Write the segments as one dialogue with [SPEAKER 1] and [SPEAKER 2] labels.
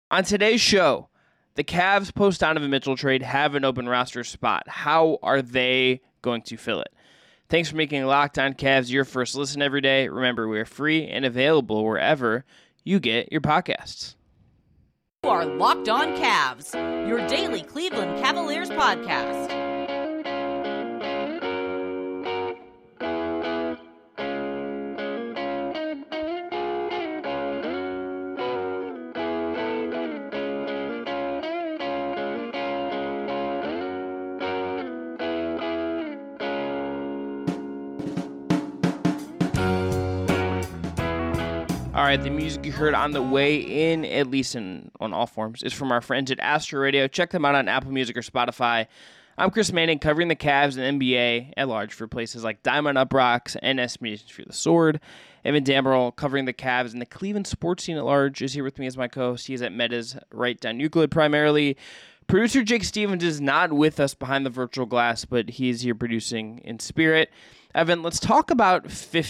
[SPEAKER 1] On today's show, the Cavs post-Donovan Mitchell trade have an open roster spot. How are they going to fill it? Thanks for making Locked On Cavs your first listen every day. Remember, we're free and available wherever you get your podcasts.
[SPEAKER 2] You are Locked On Cavs, your daily Cleveland Cavaliers podcast.
[SPEAKER 1] All right, the music you heard on the way in, at least on all forms, is from our friends at Astro Radio. Check them out on Apple Music or Spotify. I'm Chris Manning, covering the Cavs and NBA at large for places like Diamond Up Rocks and Estimations for the Sword. Evan Dammerel, covering the Cavs and the Cleveland sports scene at large, is here with me as my co-host. He is at Meta's right down Euclid primarily. Producer Jake Stevens is not with us behind the virtual glass, but he is here producing in spirit. Evan, let's talk about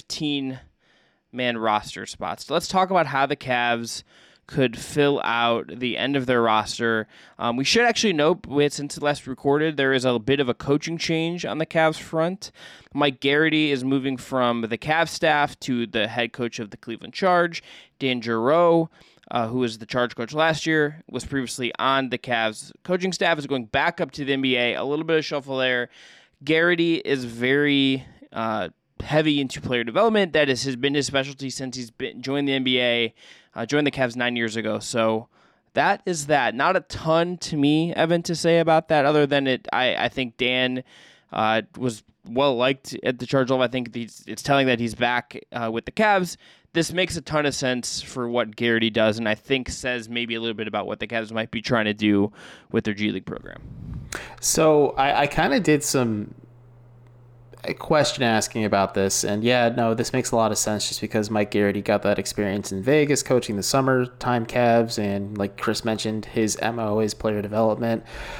[SPEAKER 1] 15-man roster spots. Let's talk about how the Cavs could fill out the end of their roster. We should actually note, since last recorded, there is a bit of a coaching change on the Cavs front. Mike Garrity is moving from the Cavs staff to the head coach of the Cleveland Charge. Dan Giroux, who was the Charge coach last year, was previously on the Cavs coaching staff, is going back up to the NBA. A little bit of shuffle there. Garrity is very heavy into player development. That has been his specialty since he's joined the NBA, joined the Cavs 9 years ago. So that is that. Not a ton to me, Evan, to say about that, other than I think Dan was well liked at the Charge level. I think it's telling that he's back with the Cavs. This makes a ton of sense for what Garrity does, and I think says maybe a little bit about what the Cavs might be trying to do with their G League program.
[SPEAKER 3] So I kind of did some question asking about this, and this makes a lot of sense just because Mike Garrity got that experience in Vegas coaching the summertime Cavs, and like Chris mentioned, his MO is player development.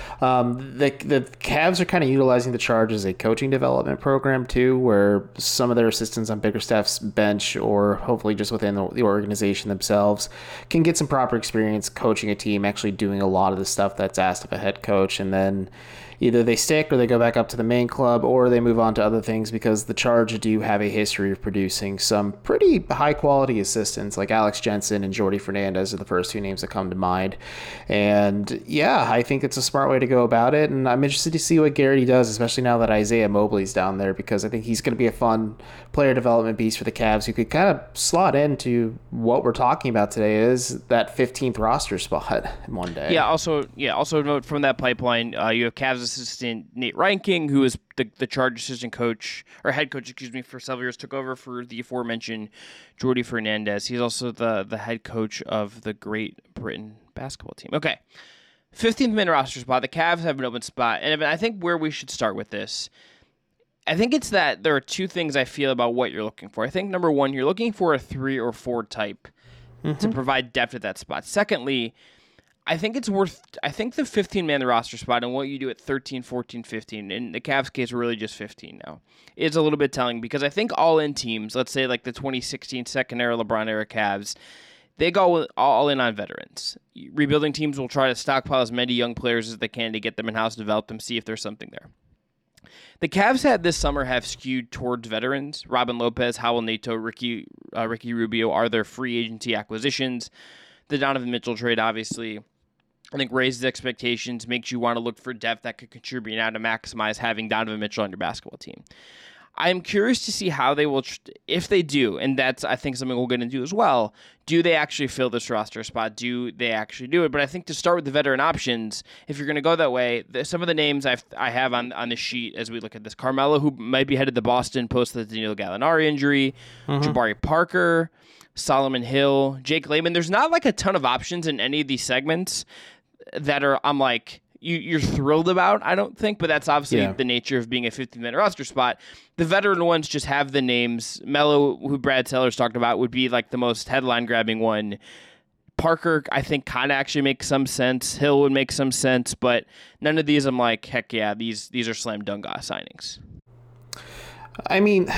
[SPEAKER 3] The Cavs are kind of utilizing the Charge as a coaching development program too, where some of their assistants on Bickerstaff's bench or hopefully just within the organization themselves can get some proper experience coaching a team, actually doing a lot of the stuff that's asked of a head coach, and then either they stick or they go back up to the main club or they move on to other things, because the Charge do have a history of producing some pretty high-quality assistants, like Alex Jensen and Jordi Fernandez are the first two names that come to mind. And yeah, I think it's a smart way to go about it, and I'm interested to see what Garrity does, especially now that Isaiah Mobley's down there, because I think he's going to be a fun player development piece for the Cavs who could kind of slot into what we're talking about today, is that 15th roster spot in one day.
[SPEAKER 1] Also note from that pipeline, you have Cavs assistant Nate Reinking, who is the Charge assistant coach, or head coach, for several years, took over for the aforementioned Jordi Fernandez. He's also the head coach of the Great Britain basketball team. Okay, 15th man roster spot. The Cavs have an open spot, and I think where we should start with this, I think it's that there are two things I feel about what you're looking for. I think number one, you're looking for a 3 or 4 type to provide depth at that spot. Secondly, I think the 15-man roster spot and what you do at 13, 14, 15, in the Cavs case, we're really just 15 now, is a little bit telling, because I think all-in teams, let's say like the 2016 second-era LeBron-era Cavs, they go all in on veterans. Rebuilding teams will try to stockpile as many young players as they can to get them in-house, develop them, see if there's something there. The Cavs this summer have skewed towards veterans. Robin Lopez, Howell Neto, Ricky Rubio are their free agency acquisitions. The Donovan Mitchell trade, obviously, I think raises expectations, makes you want to look for depth that could contribute now to maximize having Donovan Mitchell on your basketball team. I'm curious to see how they will, if they do, and that's, I think, something we're going to do as well. Do they actually fill this roster spot? Do they actually do it? But I think to start with the veteran options, if you're going to go that way, some of the names I have on the sheet as we look at this: Carmelo, who might be headed to Boston post the Danilo Gallinari injury, Jabari Parker, Solomon Hill, Jake Layman. There's not like a ton of options in any of these segments that I'm like, you're thrilled about, I don't think, but that's obviously the nature of being a 15-man roster spot. The veteran ones just have the names. Melo, who Brad Sellers talked about, would be like the most headline-grabbing one. Parker, I think, kind of actually makes some sense. Hill would make some sense, but none of these I'm like, heck yeah, these are slam dunk signings.
[SPEAKER 3] I mean,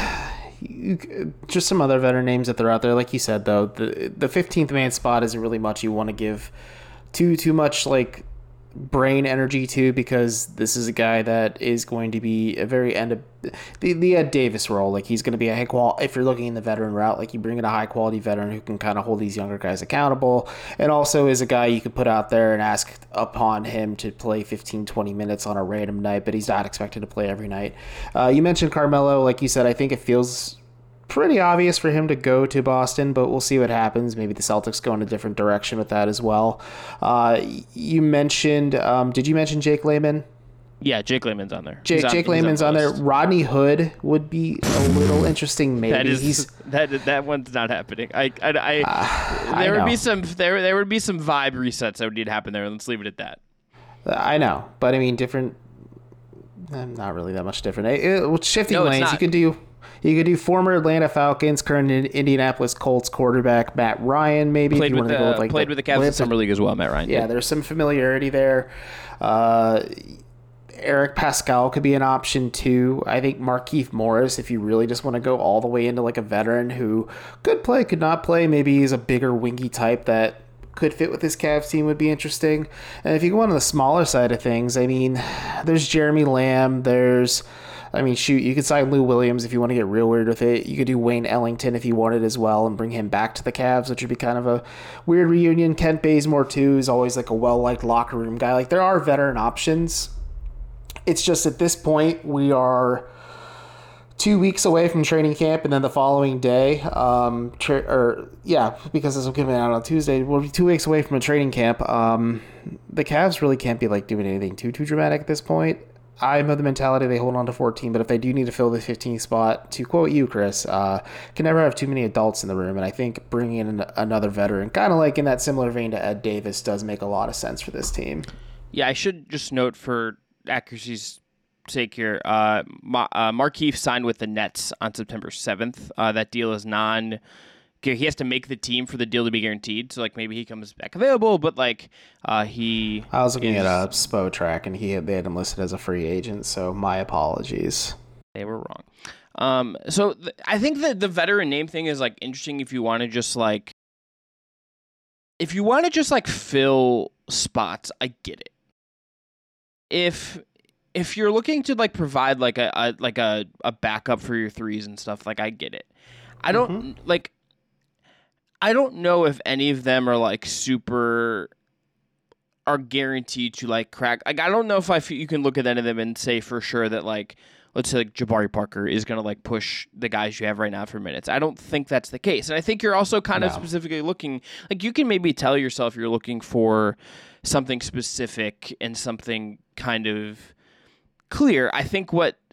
[SPEAKER 3] just some other veteran names that they're out there. Like you said, though, the 15th man spot isn't really much you want to give too much like brain energy too, because this is a guy that is going to be a very end of the Ed Davis role. Like, he's going to be a high quality, if you're looking in the veteran route, like you bring in a high quality veteran who can kind of hold these younger guys accountable, and also is a guy you could put out there and ask upon him to play 15-20 minutes on a random night, but he's not expected to play every night. You mentioned Carmelo. Like you said, I think it feels pretty obvious for him to go to Boston, but we'll see what happens. Maybe the Celtics go in a different direction with that as well. You mentioned, did you mention Jake Layman?
[SPEAKER 1] Yeah, Jake Layman's on there.
[SPEAKER 3] Jake Layman's on there. Rodney Hood would be a little interesting. Maybe
[SPEAKER 1] that one's not happening. There would be some vibe resets that would need to happen there. Let's leave it at that.
[SPEAKER 3] I know, but I mean, different. Not really that much different. Shifting lanes. You could do former Atlanta Falcons, current Indianapolis Colts quarterback Matt Ryan, maybe.
[SPEAKER 1] Played with the Cavs in the Summer League as well, Matt Ryan.
[SPEAKER 3] Yeah, there's some familiarity there. Eric Pascal could be an option too. I think Markieff Morris, if you really just want to go all the way into like a veteran who could play, could not play, maybe he's a bigger wingy type that could fit with this Cavs team, would be interesting. And if you go on the smaller side of things, I mean, there's Jeremy Lamb, you could sign Lou Williams if you want to get real weird with it. You could do Wayne Ellington if you wanted as well and bring him back to the Cavs, which would be kind of a weird reunion. Kent Bazemore, too, is always like a well-liked locker room guy. Like, there are veteran options. It's just at this point, we are 2 weeks away from training camp, and then the following day, because this will come out on Tuesday, we'll be 2 weeks away from a training camp. The Cavs really can't be like doing anything too dramatic at this point. I'm of the mentality they hold on to 14, but if they do need to fill the 15th spot, to quote you, Chris, can never have too many adults in the room. And I think bringing in another veteran, kind of like in that similar vein to Ed Davis, does make a lot of sense for this team.
[SPEAKER 1] Yeah, I should just note for accuracy's sake here, Markieff signed with the Nets on September 7th. That deal is he has to make the team for the deal to be guaranteed. So, like, maybe he comes back available, but, like, I
[SPEAKER 3] was looking at a Spo track, and they had him listed as a free agent, so my apologies.
[SPEAKER 1] They were wrong. I think that the veteran name thing is, like, interesting if you want to just, like, fill spots. I get it. If you're looking to, like, provide, like, a backup for your threes and stuff, like, I get it. I don't, I don't know if any of them are like are guaranteed to like crack. Like, I don't know if you can look at any of them and say for sure that, like, let's say like Jabari Parker is going to like push the guys you have right now for minutes. I don't think that's the case. And I think you're also kind of specifically looking, like, you can maybe tell yourself you're looking for something specific and something kind of clear. I think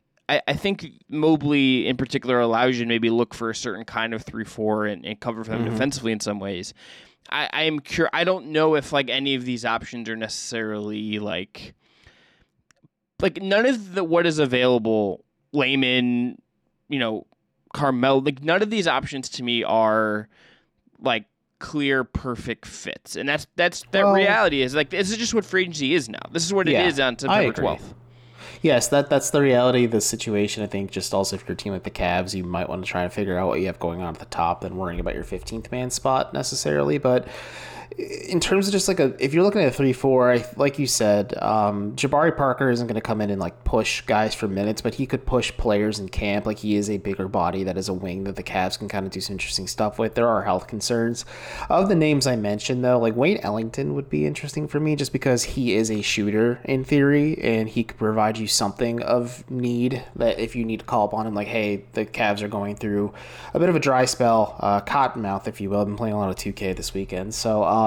[SPEAKER 1] Mobley in particular allows you to maybe look for a certain kind of 3-4 and cover for them defensively in some ways. I am curious. I don't know if like any of these options are necessarily like none of what is available, Layman, Carmel, like none of these options to me are like clear, perfect fits. And reality is like, this is just what free agency is now. This is what it is on September 12th.
[SPEAKER 3] Yes, that's the reality of the situation. I think just also if you're a team like the Cavs, you might want to try and figure out what you have going on at the top than worrying about your 15th man spot necessarily. But in terms of just like if you're looking at a 3-4, like you said, Jabari Parker isn't going to come in and like push guys for minutes, but he could push players in camp. Like, he is a bigger body that is a wing that the Cavs can kind of do some interesting stuff with. There are health concerns. Of the names I mentioned, though, like Wayne Ellington would be interesting for me just because he is a shooter in theory, and he could provide you something of need that if you need to call upon him, like, hey, the Cavs are going through a bit of a dry spell, cottonmouth, if you will. I've been playing a lot of 2K this weekend, so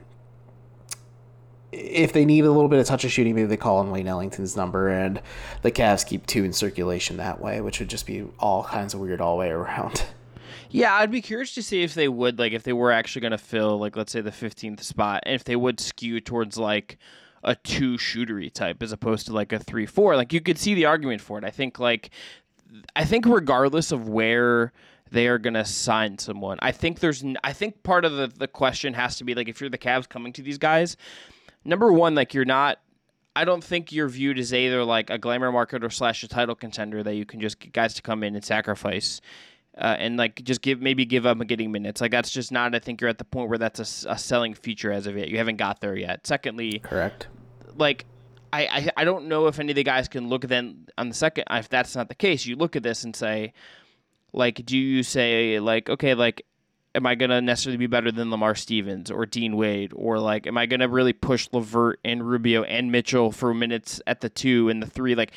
[SPEAKER 3] if they need a little bit of touch of shooting, maybe they call on Wayne Ellington's number, and the Cavs keep 2 in circulation that way, which would just be all kinds of weird all the way around.
[SPEAKER 1] Yeah, I'd be curious to see if they would, like, if they were actually going to fill, like, let's say the 15th spot, and if they would skew towards, like, a 2-shootery type as opposed to, like, a 3-4. Like, you could see the argument for it. I think regardless of where they are going to sign someone, I think part of the question has to be, like, if you're the Cavs coming to these guys, number one, like, I don't think you're viewed as either like a glamour market or / a title contender that you can just get guys to come in and sacrifice. and like just give up on getting minutes. Like that's just not. I think you're at the point where that's a selling feature as of yet. You haven't got there yet. Secondly,
[SPEAKER 3] correct.
[SPEAKER 1] Like I don't know if any of the guys can look then on the second. If that's not the case, you look at this and say, like, do you say like, okay, like, am I gonna necessarily be better than Lamar Stevens or Dean Wade, or like, am I gonna really push LeVert and Rubio and Mitchell for minutes at the 2 and the 3? Like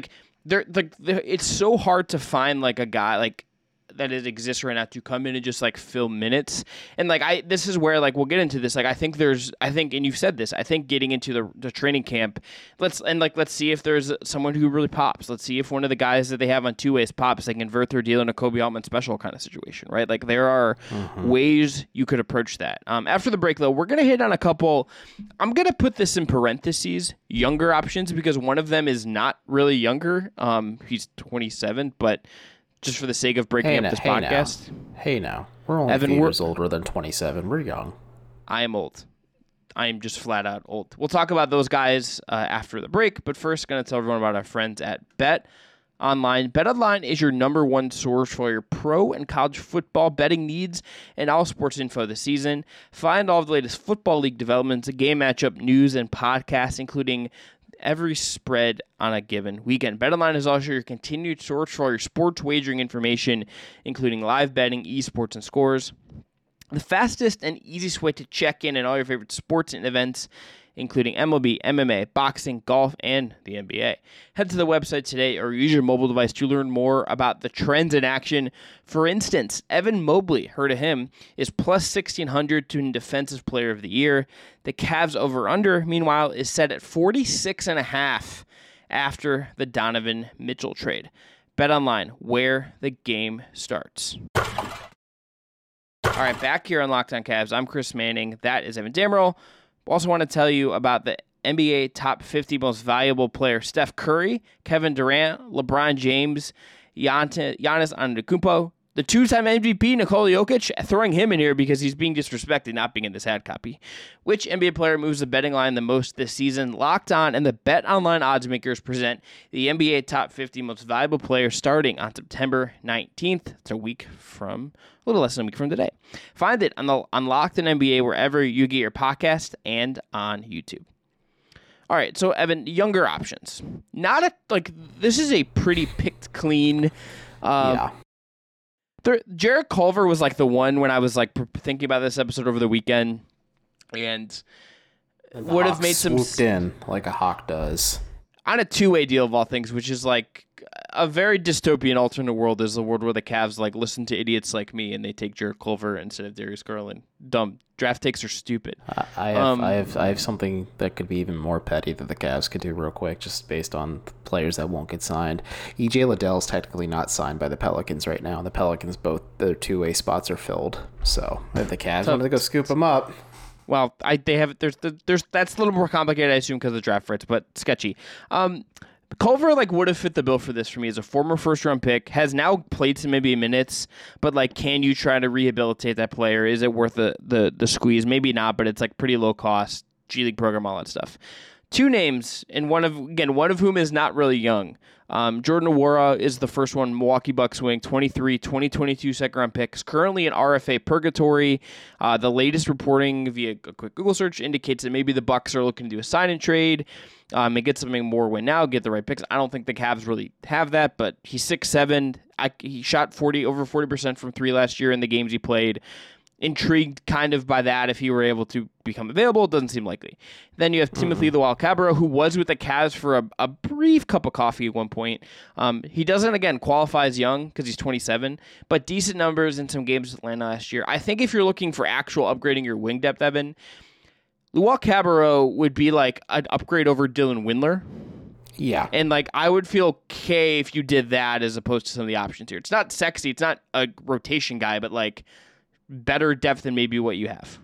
[SPEAKER 1] it's so hard to find like a guy like that it exists right now to come in and just like fill minutes. And like this is where like we'll get into this. Like I think and you've said this, I think getting into the training camp, let's see if there's someone who really pops. Let's see if one of the guys that they have on 2 ways pops. They convert their deal in a Kobe Altman special kind of situation, right? Like there are ways you could approach that. After the break though, we're gonna hit on a couple. I'm gonna put this in parentheses, younger options, because one of them is not really younger. He's 27, but just for the sake of breaking up this podcast.
[SPEAKER 3] Hey now. We're only
[SPEAKER 1] Evan,
[SPEAKER 3] 2 years older than 27. We're young.
[SPEAKER 1] I am old. I am just flat out old. We'll talk about those guys after the break, but first, going to tell everyone about our friends at Bet Online. Bet Online is your number one source for your pro and college football betting needs and all sports info this season. Find all of the latest football league developments, game matchup news, and podcasts, including every spread on a given weekend. BetOnline is also your continued source for all your sports wagering information, including live betting, esports, and scores. The fastest and easiest way to check in on all your favorite sports and events, including MLB, MMA, boxing, golf, and the NBA. Head to the website today or use your mobile device to learn more about the trends in action. For instance, Evan Mobley, heard of him, is plus 1,600 to Defensive Player of the Year. The Cavs over-under, meanwhile, is set at 46.5 after the Donovan Mitchell trade. Bet Online, where the game starts. All right, back here on Locked On Cavs, I'm Chris Manning. That is Evan Dammerel. Also want to tell you about the NBA top 50 most valuable player, Steph Curry, Kevin Durant, LeBron James, Giannis Antetokounmpo, the 2-time MVP, Nikola Jokic, throwing him in here because he's being disrespected, not being in this ad copy. Which NBA player moves the betting line the most this season? Locked On and the Bet Online odds makers present the NBA top 50 most valuable players starting on September 19th. It's a little less than a week from today. Find it on Locked On NBA wherever you get your podcast and on YouTube. All right, so Evan, younger options. This is a pretty picked clean.
[SPEAKER 3] Yeah.
[SPEAKER 1] Jarrett Culver was like the one when I was like thinking about this episode over the weekend, and would have made some
[SPEAKER 3] swooped in like a hawk does
[SPEAKER 1] on a 2-way deal of all things, which is like a very dystopian alternate world. Is the world where the Cavs like listen to idiots like me and they take Jarrett Culver instead of Darius Garland. Dumb draft takes are stupid.
[SPEAKER 3] I have something that could be even more petty that the Cavs could do real quick, just based on players that won't get signed. EJ Liddell is technically not signed by the Pelicans right now. The Pelicans, both their 2-way spots are filled. So if the Cavs wanted to go scoop them up.
[SPEAKER 1] Well, there's that's a little more complicated, I assume, because of the draft rights, but sketchy. Culver would have fit the bill for this for me as a former first-round pick, has now played some NBA minutes, but can you try to rehabilitate that player? Is it worth the squeeze? Maybe not, but it's pretty low cost, G League program, all that stuff. 2 names, and one of whom is not really young. Jordan Nwora is the first one, Milwaukee Bucks wing, 23, 2022 second-round pick, is currently in RFA purgatory. The latest reporting via a quick Google search indicates that maybe the Bucks are looking to do a sign-and-trade and get something more win now, get the right picks. I don't think the Cavs really have that, but he's 6'7". He shot over 40% from 3 last year in the games he played. Intrigued kind of by that if he were able to become available. It doesn't seem likely. Then you have Timothy Luwawu-Cabarrot, who was with the Cavs for a brief cup of coffee at one point. He doesn't, again, qualify as young because he's 27, but decent numbers in some games with Atlanta last year. I think if you're looking for actual upgrading your wing depth, Evan, Luwawu-Cabarrot would be an upgrade over Dylan Windler.
[SPEAKER 3] Yeah.
[SPEAKER 1] And I would feel okay if you did that as opposed to some of the options here. It's not sexy. It's not a rotation guy, but better depth than maybe what you have.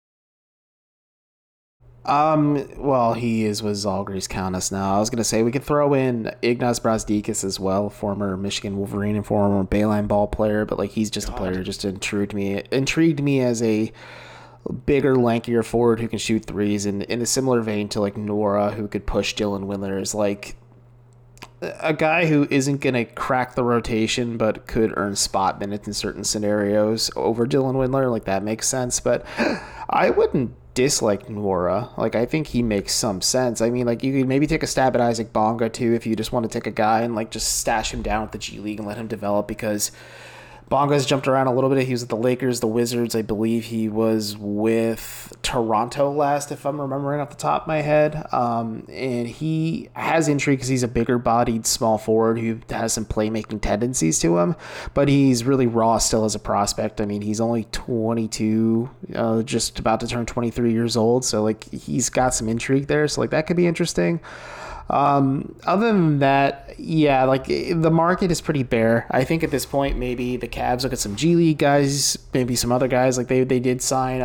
[SPEAKER 3] Well, he is with Zalgiris Kaunas now. I was going to say we could throw in Ignaz Brazdeikis as well, former Michigan Wolverine and former Bayline ball player, but he's just a player who just intrigued me as a bigger, lankier forward who can shoot threes, and in a similar vein to Nwora, who could push Dylan Windler. Is a guy who isn't going to crack the rotation but could earn spot minutes in certain scenarios over Dylan Windler, like that makes sense. But I wouldn't dislike Nwora. Like, I think he makes some sense. I mean, like, you could maybe take a stab at Isaac Bonga too if you just want to take a guy and like just stash him down with the G League and let him develop, because Bonga's jumped around a little bit. He was with the Lakers, the Wizards. I believe he was with Toronto last, if I'm remembering off the top of my head. And he has intrigue because he's a bigger-bodied small forward who has some playmaking tendencies to him. But he's really raw still as a prospect. I mean, he's only 22, just about to turn 23 years old. So, like, he's got some intrigue there. So, like, that could be interesting. Other than that, yeah, like the market is pretty bare. I think at this point, maybe the Cavs look at some G League guys, maybe some other guys. Like they did sign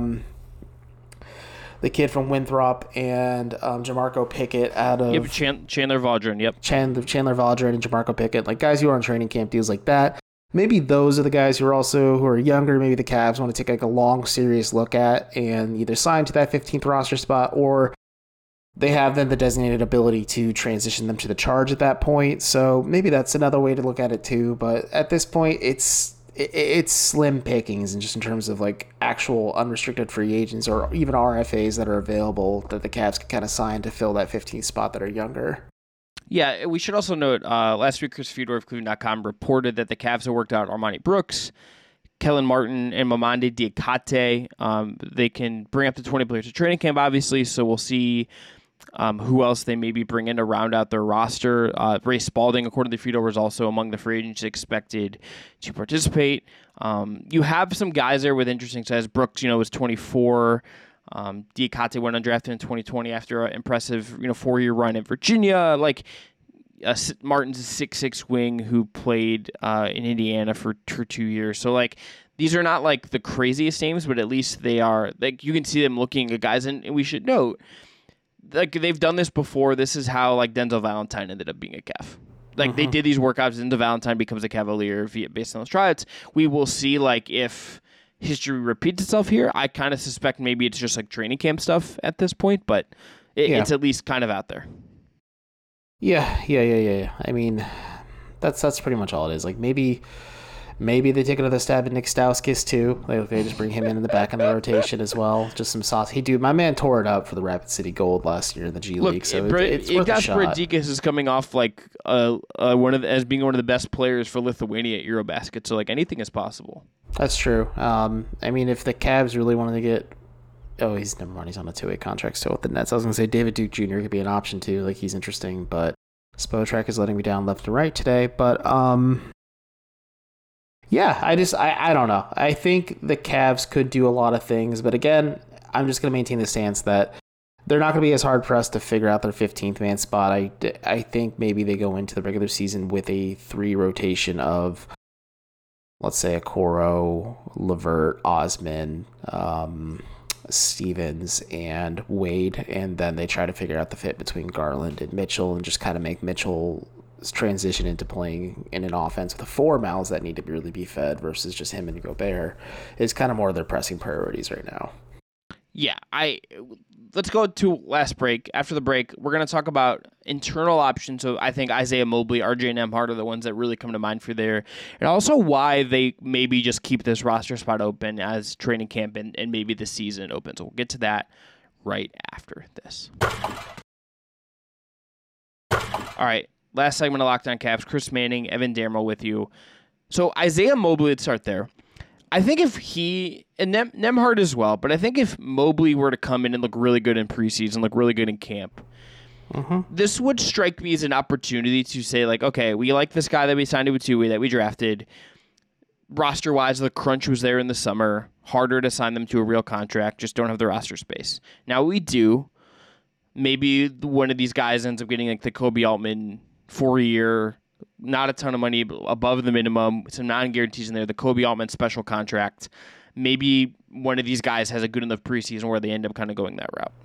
[SPEAKER 3] the kid from Winthrop and Jamarco Pickett out of
[SPEAKER 1] Chandler Vaudrin. Yep,
[SPEAKER 3] Chandler Vaudrin and Jamarco Pickett, like guys who are on training camp deals like that. Maybe those are the guys who are younger. Maybe the Cavs want to take like a long, serious look at and either sign to that 15th roster spot, or they have then the designated ability to transition them to the charge at that point. So maybe that's another way to look at it too. But at this point, it's slim pickings, and just in terms of like actual unrestricted free agents or even RFAs that are available that the Cavs can kind of sign to fill that 15th spot that are younger.
[SPEAKER 1] Yeah, we should also note last week Chris Fedor of Cleveland.com reported that the Cavs have worked out Armani Brooks, Kellen Martin, and Mamadi Diakate. They can bring up to 20 players to training camp, obviously, so we'll see who else they maybe bring in to round out their roster. Ray Spalding, according to Fedor, was also among the free agents expected to participate. You have some guys there with interesting size. Brooks, was 24. Diakate went undrafted in 2020 after an impressive, 4-year run at Virginia. Like Martin's a 6'6" wing who played in Indiana for 2 years. So like these are not like the craziest names, but at least they are like you can see them looking at guys, and we should note, like they've done this before. This is how like Denzel Valentine ended up being a Cav. Like they did these workouts, and Denzel Valentine becomes a Cavalier based on those tryouts. We will see like if history repeats itself here. I kind of suspect maybe it's just like training camp stuff at this point, but it's at least kind of out there.
[SPEAKER 3] Yeah. I mean, that's pretty much all it is. Like maybe they take another stab at Nick Stauskas too. They just bring him in the back of the rotation as well. Just some sauce. My man tore it up for the Rapid City Gold last year in the G League. So it's worth a shot.
[SPEAKER 1] Bradikas is coming off like as being one of the best players for Lithuania at Eurobasket. So like anything is possible.
[SPEAKER 3] That's true. I mean, if the Cavs really wanted to get, never mind. He's on a 2-way contract still with the Nets. I was gonna say David Duke Jr. could be an option too. Like he's interesting, but Spotrac is letting me down left and right today. But yeah, I don't know. I think the Cavs could do a lot of things, but again, I'm just going to maintain the stance that they're not going to be as hard pressed to figure out their 15th man spot. I think maybe they go into the regular season with a 3 rotation of, let's say, Okoro, LeVert, Osman, Stevens, and Wade, and then they try to figure out the fit between Garland and Mitchell and just kind of make Mitchell transition into playing in an offense with the 4 mouths that need to really be fed versus just him and Gobert is kind of more of their pressing priorities right now.
[SPEAKER 1] Yeah, let's go to last break. After the break, we're going to talk about internal options. So I think Isaiah Mobley, RJ Nembhard are the ones that really come to mind for there. And also why they maybe just keep this roster spot open as training camp and maybe the season opens. So we'll get to that right after this. All right. Last segment of Locked On Cavs, Chris Manning, Evan Damrell with you. So Isaiah Mobley, let's start there. I think if he, and Nembhard as well, but I think if Mobley were to come in and look really good in preseason, look really good in camp, this would strike me as an opportunity to say, like, okay, we like this guy that we signed to a 2-way that we drafted. Roster-wise, the crunch was there in the summer. Harder to sign them to a real contract, just don't have the roster space. Now we do. Maybe one of these guys ends up getting like the Kobe Altman 4-year, not a ton of money, above the minimum, some non-guarantees in there, the Kobe Altman special contract. Maybe one of these guys has a good enough preseason where they end up kind of going that route.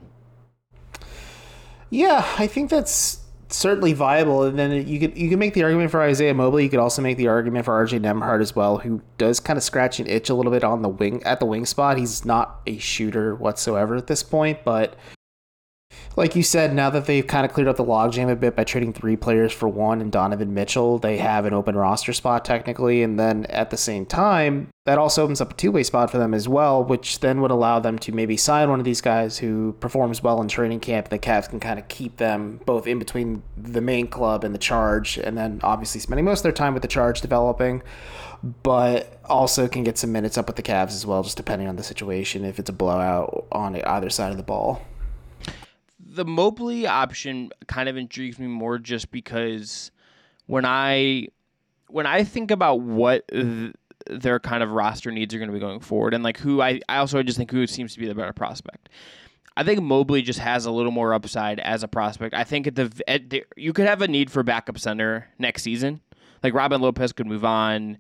[SPEAKER 3] Yeah, I think that's certainly viable. And then you can make the argument for Isaiah Mobley. You could also make the argument for RJ Nembhard as well, who does kind of scratch an itch a little bit on the wing, at the wing spot. He's not a shooter whatsoever at this point, but Like you said, now that they've kind of cleared up the logjam a bit by trading 3 players for 1 and Donovan Mitchell, they have an open roster spot technically. And then at the same time, that also opens up a two-way spot for them as well, which then would allow them to maybe sign one of these guys who performs well in training camp. The Cavs can kind of keep them both in between the main club and the Charge, and then obviously spending most of their time with the Charge developing, but also can get some minutes up with the Cavs as well, just depending on the situation, if it's a blowout on either side of the ball.
[SPEAKER 1] The Mobley option kind of intrigues me more just because when I think about what their kind of roster needs are going to be going forward, and like who I also just think who seems to be the better prospect. I think Mobley just has a little more upside as a prospect. I think you could have a need for backup center next season. Like Robin Lopez could move on.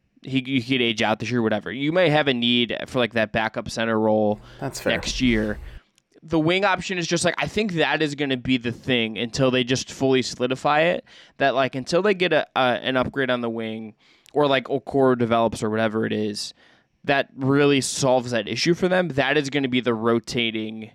[SPEAKER 1] He could age out this year, whatever. You may have a need for like that backup center role next year. The wing option is just like, I think that is going to be the thing until they just fully solidify it. That like until they get an upgrade on the wing, or like Okoro develops or whatever it is, that really solves that issue for them. That is going to be the rotating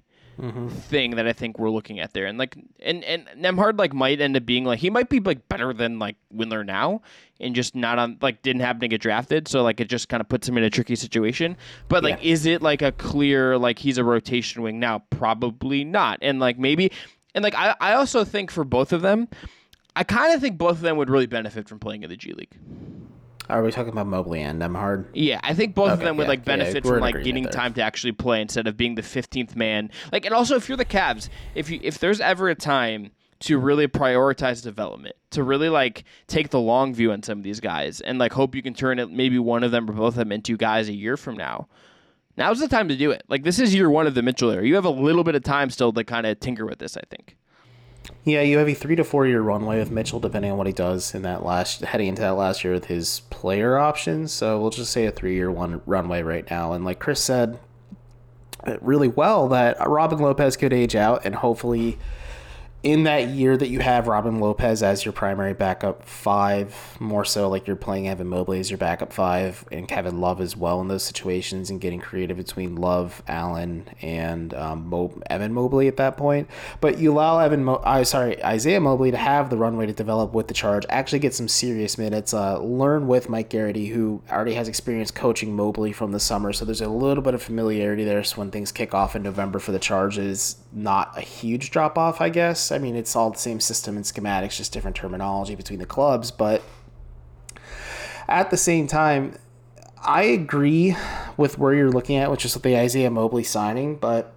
[SPEAKER 1] thing that I think we're looking at there. And like and Nembhard like might end up being like, he might be like better than like Windler now, and just not on like didn't happen to get drafted, so like it just kind of puts him in a tricky situation. But like is it like a clear like he's a rotation wing now? Probably not. And like maybe, and like I also think for both of them, I kind of think both of them would really benefit from playing in the G League.
[SPEAKER 3] Are we talking about Mobley and Nembhard?
[SPEAKER 1] Yeah, I think both of them would like benefit from like getting time to actually play instead of being the 15th man. Like, and also if you're the Cavs, if there's ever a time to really prioritize development, to really like take the long view on some of these guys, and like hope you can turn it maybe one of them or both of them into guys a year from now. Now's the time to do it. Like this is year 1 of the Mitchell era. You have a little bit of time still to kind of tinker with this, I think.
[SPEAKER 3] Yeah, you have a 3 to 4 year runway with Mitchell, depending on what he does in that heading into that last year with his player options. So we'll just say a 3 year runway right now. And like Chris said really well, that Robin Lopez could age out, and hopefully in that year that you have Robin Lopez as your primary backup 5, more so like you're playing Evan Mobley as your backup 5 and Kevin Love as well in those situations, and getting creative between Love, Allen, and Evan Mobley at that point. But you allow Isaiah Mobley to have the runway to develop with the Charge, actually get some serious minutes, learn with Mike Garrity, who already has experience coaching Mobley from the summer, so there's a little bit of familiarity there. So when things kick off in November for the Charge, is not a huge drop off, I guess. I mean, it's all the same system and schematics, just different terminology between the clubs. But at the same time, I agree with where you're looking at, which is the Isaiah Mobley signing. But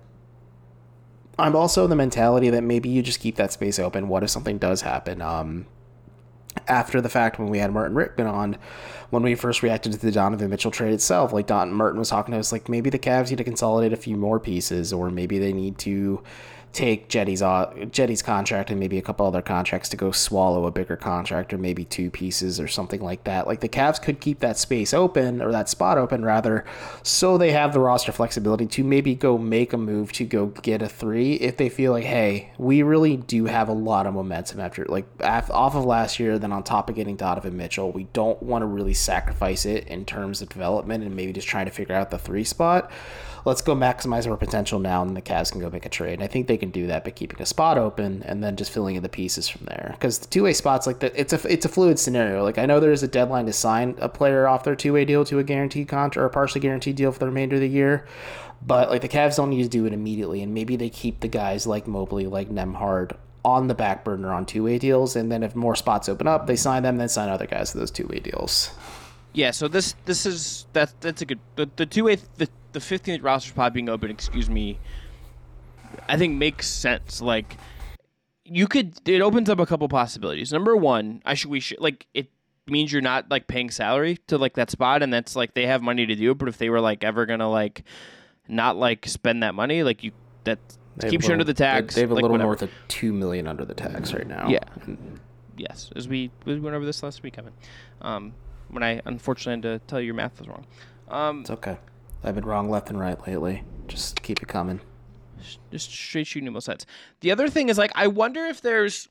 [SPEAKER 3] I'm also in the mentality that maybe you just keep that space open. What if something does happen? After the fact, when we had Martin Rickman on, when we first reacted to the Donovan Mitchell trade itself, like Martin was talking to us, like maybe the Cavs need to consolidate a few more pieces, or maybe they need to take Jetty's contract and maybe a couple other contracts to go swallow a bigger contract, or maybe 2 pieces or something like that. Like the Cavs could keep that space open, or that spot open rather, so they have the roster flexibility to maybe go make a move to go get a 3 if they feel like, hey, we really do have a lot of momentum after like off of last year, then on top of getting Donovan Mitchell, we don't want to really sacrifice it in terms of development and maybe just trying to figure out the 3 spot. Let's go maximize our potential now, and the Cavs can go make a trade. And I think they can do that by keeping a spot open and then just filling in the pieces from there. Because the 2-way spots, like it's a fluid scenario. Like I know there is a deadline to sign a player off their 2-way deal to a guaranteed contract or a partially guaranteed deal for the remainder of the year. But like the Cavs don't need to do it immediately, and maybe they keep the guys like Mobley, like Nembhard on the back burner on 2-way deals, and then if more spots open up, they sign them, then sign other guys to those 2-way deals.
[SPEAKER 1] Yeah, so that's a good the 2-way the 15th roster spot being open, I think makes sense. Like it opens up a couple possibilities. Number one, it means you're not like paying salary to like that spot, and that's like they have money to do it. But if they were like ever gonna like not like spend that money, like keeps you under the tax.
[SPEAKER 3] They have a
[SPEAKER 1] like,
[SPEAKER 3] little
[SPEAKER 1] whatever.
[SPEAKER 3] north of $2 million under the tax right now.
[SPEAKER 1] Yeah. Yes, as we went over this last week, Kevin. When I unfortunately had to tell you your math was wrong.
[SPEAKER 3] It's okay. I've been wrong left and right lately. Just keep it coming.
[SPEAKER 1] Just straight shooting both sides. The other thing is, like, I wonder if there's...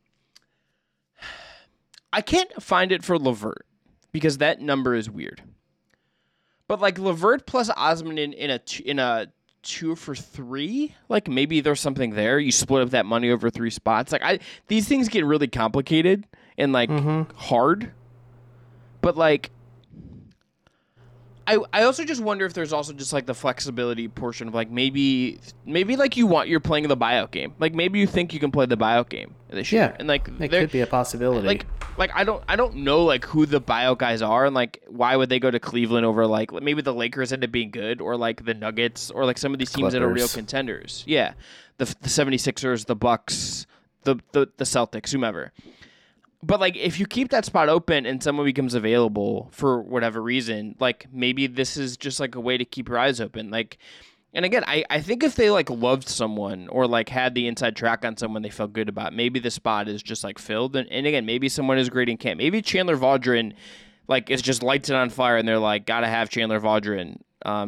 [SPEAKER 1] I can't find it for LeVert, because that number is weird. But, like, LeVert plus Osman in a 2 for 3. Like maybe there's something there. You split up that money over 3 spots. Like these things get really complicated and like hard. But like I also just wonder if there's also just like the flexibility portion of like maybe like you're playing the buyout game. Like maybe you think you can play the buyout game this year. And like
[SPEAKER 3] it could be a possibility.
[SPEAKER 1] Like I don't know like who the buyout guys are and like why would they go to Cleveland over like maybe the Lakers end up being good or like the Nuggets or like some of these teams that are real contenders. Yeah. The 76ers, the Bucks, the Celtics, whomever. But, like, if you keep that spot open and someone becomes available for whatever reason, like, maybe this is just, like, a way to keep your eyes open. Like, and again, I think if they, like, loved someone or, like, had the inside track on someone they felt good about, maybe the spot is just, like, filled. And again, maybe someone is great in camp. Maybe Chandler Vaudrin, like, is just lights it on fire and they're like, gotta have Chandler Vaudrin,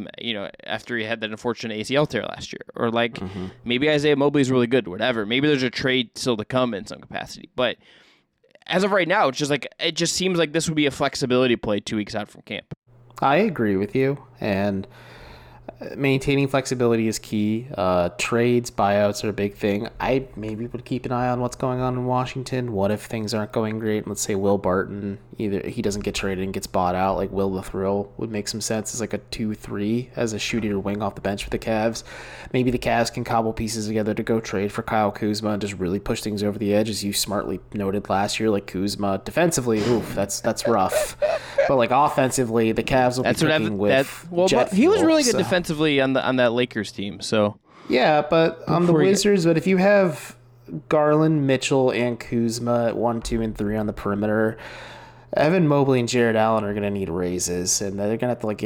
[SPEAKER 1] after he had that unfortunate ACL tear last year. Or, like, maybe Isaiah Mobley is really good, whatever. Maybe there's a trade still to come in some capacity. But as of right now, it's just like it just seems like this would be a flexibility play 2 weeks out from camp.
[SPEAKER 3] I agree with you, and maintaining flexibility is key. Trades, buyouts are a big thing. I maybe would keep an eye on what's going on in Washington. What if things aren't going great? Let's say Will Barton, either he doesn't get traded and gets bought out, like Will the Thrill would make some sense as like a 2-3 as a shooter wing off the bench for the Cavs. Maybe the Cavs can cobble pieces together to go trade for Kyle Kuzma and just really push things over the edge, as you smartly noted last year. Like Kuzma defensively, that's rough. But like offensively, the Cavs will be picking with Jet
[SPEAKER 1] he was really good
[SPEAKER 3] so.
[SPEAKER 1] Defensively on that Lakers team. So
[SPEAKER 3] yeah, but on the Wizards, but if you have Garland, Mitchell, and Kuzma at 1, 2, and 3 on the perimeter, Evan Mobley and Jared Allen are gonna need raises, and they're gonna have to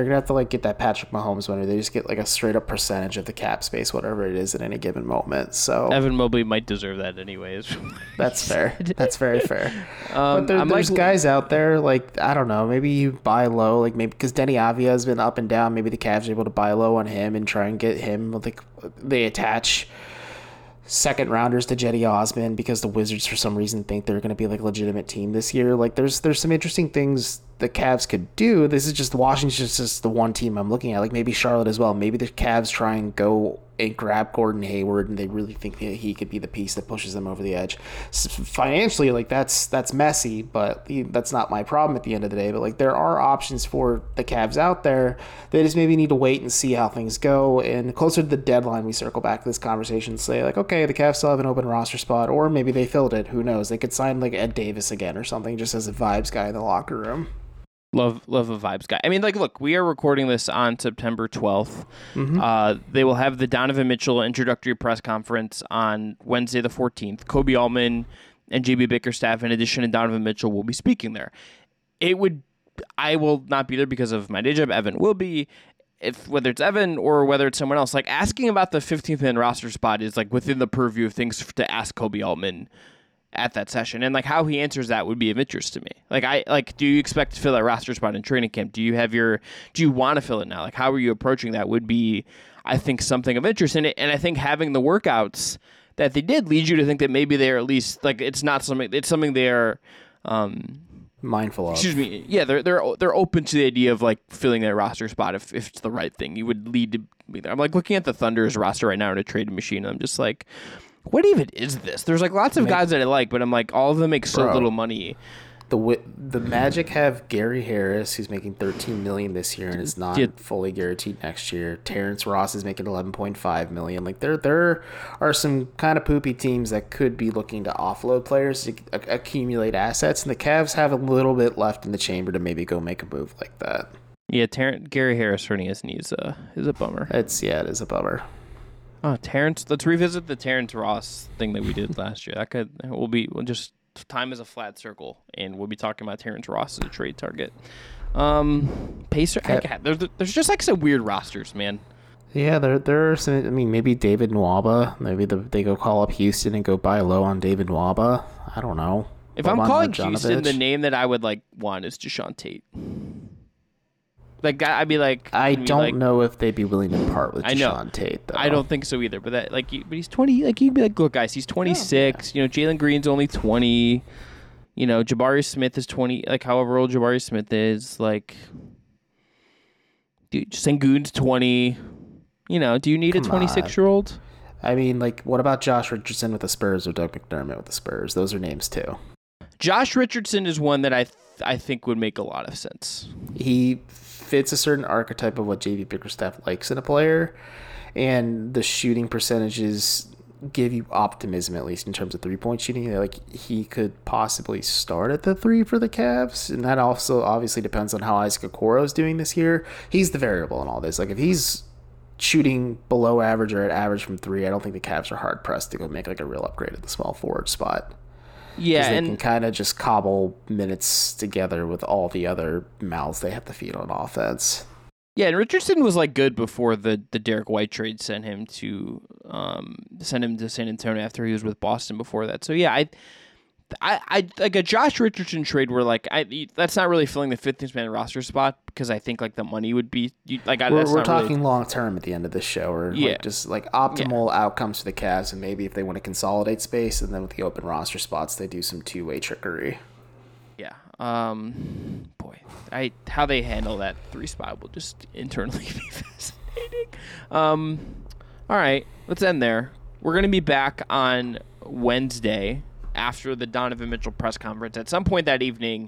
[SPEAKER 3] get that Patrick Mahomes winner. They just get like a straight up percentage of the cap space, whatever it is at any given moment. So
[SPEAKER 1] Evan Mobley might deserve that anyways.
[SPEAKER 3] That's fair. That's very fair. But there's guys out there like I don't know. Maybe you buy low, like maybe because Denny Avia has been up and down. Maybe the Cavs are able to buy low on him and try and get him. Like they attach second rounders to Jetty Osman because the Wizards for some reason think they're going to be like a legitimate team this year. Like there's some interesting things the Cavs could do. This is just Washington's just the one team I'm looking at. Like maybe Charlotte as well. Maybe the Cavs try and go and grab Gordon Hayward and they really think that he could be the piece that pushes them over the edge. Financially, like that's messy, but that's not my problem at the end of the day. But like there are options for the Cavs out there. They just maybe need to wait and see how things go. And closer to the deadline, we circle back to this conversation and say like, okay, the Cavs still have an open roster spot, or maybe they filled it. Who knows? They could sign like Ed Davis again or something, just as a vibes guy in the locker room.
[SPEAKER 1] Love a vibes guy. I mean, like, look, we are recording this on September 12th. They will have the Donovan Mitchell introductory press conference on Wednesday the 14th. Kobe Altman and JB Bickerstaff, in addition to Donovan Mitchell, will be speaking there. I will not be there because of my day job. Evan will be. Whether it's Evan or whether it's someone else, like asking about the 15th man roster spot is like within the purview of things to ask Kobe Altman at that session, and like how he answers that would be of interest to me. Like, do you expect to fill that roster spot in training camp? Do you want to fill it now? Like, how are you approaching that would be, I think, something of interest in it. And I think having the workouts that they did leads you to think that maybe they're at least like it's something they're
[SPEAKER 3] mindful of.
[SPEAKER 1] Excuse me. Yeah, they're open to the idea of like filling that roster spot if it's the right thing. You would lead to be there. I'm like looking at the Thunder's roster right now in a trade machine. And I'm just like, what even is this? There's like lots of guys that I like, but I'm like, all of them make so little money.
[SPEAKER 3] The Magic have Gary Harris, who's making $13 million this year and is not fully guaranteed next year. Terrence Ross is making $11.5 million. Like there are some kind of poopy teams that could be looking to offload players to accumulate assets, and the Cavs have a little bit left in the chamber to maybe go make a move like that.
[SPEAKER 1] Yeah, Gary Harris hurting his knees is a bummer.
[SPEAKER 3] It is a bummer.
[SPEAKER 1] Oh, Terrence! Let's revisit the Terrence Ross thing that we did last year. Time is a flat circle, and we'll be talking about Terrence Ross as a trade target. Pacer, there's just like some weird rosters, man.
[SPEAKER 3] Yeah, there are some. I mean, maybe David Nwaba. Maybe they go call up Houston and go buy low on David Nwaba. I don't know.
[SPEAKER 1] If I'm calling Houston, the name that I would like want is Deshaun Tate. Like I'd be like,
[SPEAKER 3] I don't know if they'd be willing to part with Deshaun Tate, though.
[SPEAKER 1] I don't think so either. But but he's 20. Like you'd be like, look, guys, he's 26. Yeah. Jalen Green's only 20. Jabari Smith is 20. Like however old Jabari Smith is, like, dude, Sengun's 20. Do you need a
[SPEAKER 3] Come on.
[SPEAKER 1] 26-year-old?
[SPEAKER 3] I mean, like, what about Josh Richardson with the Spurs or Doug McDermott with the Spurs? Those are names too.
[SPEAKER 1] Josh Richardson is one that I think would make a lot of sense.
[SPEAKER 3] He fits a certain archetype of what JB Bickerstaff likes in a player, and the shooting percentages give you optimism, at least in terms of 3-point shooting. Like, he could possibly start at the 3 for the Cavs, and that also obviously depends on how Isaac Okoro is doing this year. He's the variable in all this. Like, if he's shooting below average or at average from 3, I don't think the Cavs are hard pressed to go make like a real upgrade at the small forward spot.
[SPEAKER 1] Yeah,
[SPEAKER 3] They
[SPEAKER 1] and
[SPEAKER 3] can kind of just cobble minutes together with all the other mouths they have to feed on offense.
[SPEAKER 1] yeah, and Richardson was like good before the Derek White trade sent him to San Antonio after he was with Boston before that. So yeah, I like a Josh Richardson trade where like that's not really filling the 15th man roster spot because I think like the money would be
[SPEAKER 3] We're talking long term at the end of this show, or
[SPEAKER 1] Yeah.
[SPEAKER 3] like just like optimal outcomes for the Cavs, and maybe if they want to consolidate space, and then with the open roster spots, they do some 2-way trickery.
[SPEAKER 1] Yeah. Boy, how they handle that 3 spot will just internally be fascinating. All right, let's end there. We're gonna be back on Wednesday after the Donovan Mitchell press conference. At some point that evening,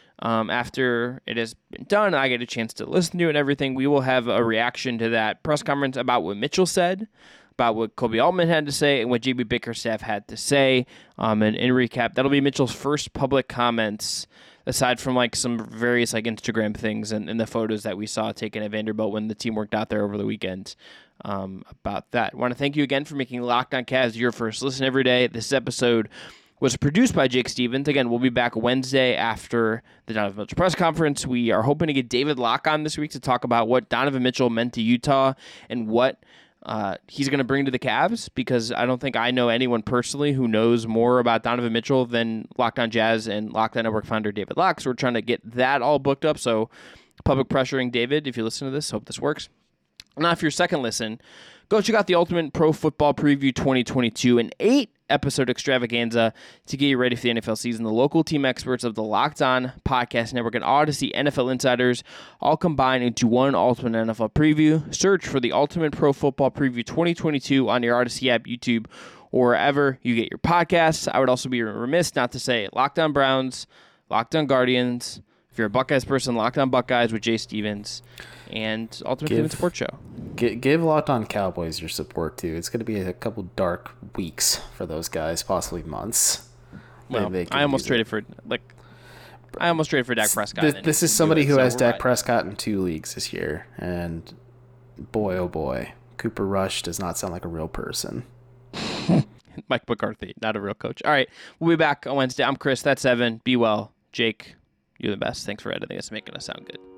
[SPEAKER 1] after it has been done, I get a chance to listen to it and everything. We will have a reaction to that press conference about what Mitchell said, about what Kobe Altman had to say, and what JB Bickerstaff had to say. And in recap, that'll be Mitchell's first public comments, aside from like some various like Instagram things and the photos that we saw taken at Vanderbilt when the team worked out there over the weekend. About that, I want to thank you again for making Locked On Cavs your first listen every day. This episode was produced by Jake Stevens. Again, we'll be back Wednesday after the Donovan Mitchell press conference. We are hoping to get David Locke on this week to talk about what Donovan Mitchell meant to Utah and what he's going to bring to the Cavs, because I don't think I know anyone personally who knows more about Donovan Mitchell than Locked On Jazz and Locked On Network founder David Locke. So we're trying to get that all booked up. So public pressuring David, if you listen to this, hope this works. Now, if your second listen, go check out the Ultimate Pro Football Preview 2022, an 8-episode extravaganza to get you ready for the NFL season. The local team experts of the Locked On Podcast Network and Odyssey NFL Insiders all combine into one Ultimate NFL Preview. Search for the Ultimate Pro Football Preview 2022 on your Odyssey app, YouTube, or wherever you get your podcasts. I would also be remiss not to say Locked On Browns, Locked On Guardians. If you're a Buckeyes person, Locked On Buckeyes with Jay Stevens, and Ultimate Human Sports Show.
[SPEAKER 3] Give Locked On Cowboys your support too. It's going to be a couple dark weeks for those guys, possibly months.
[SPEAKER 1] Well, I almost traded for Dak Prescott.
[SPEAKER 3] This is somebody who has Dak Prescott in 2 leagues this year, and boy, oh boy, Cooper Rush does not sound like a real person.
[SPEAKER 1] Mike McCarthy, not a real coach. All right, we'll be back on Wednesday. I'm Chris. That's Evan. Be well, Jake. You're the best. Thanks for editing us, making us sound good.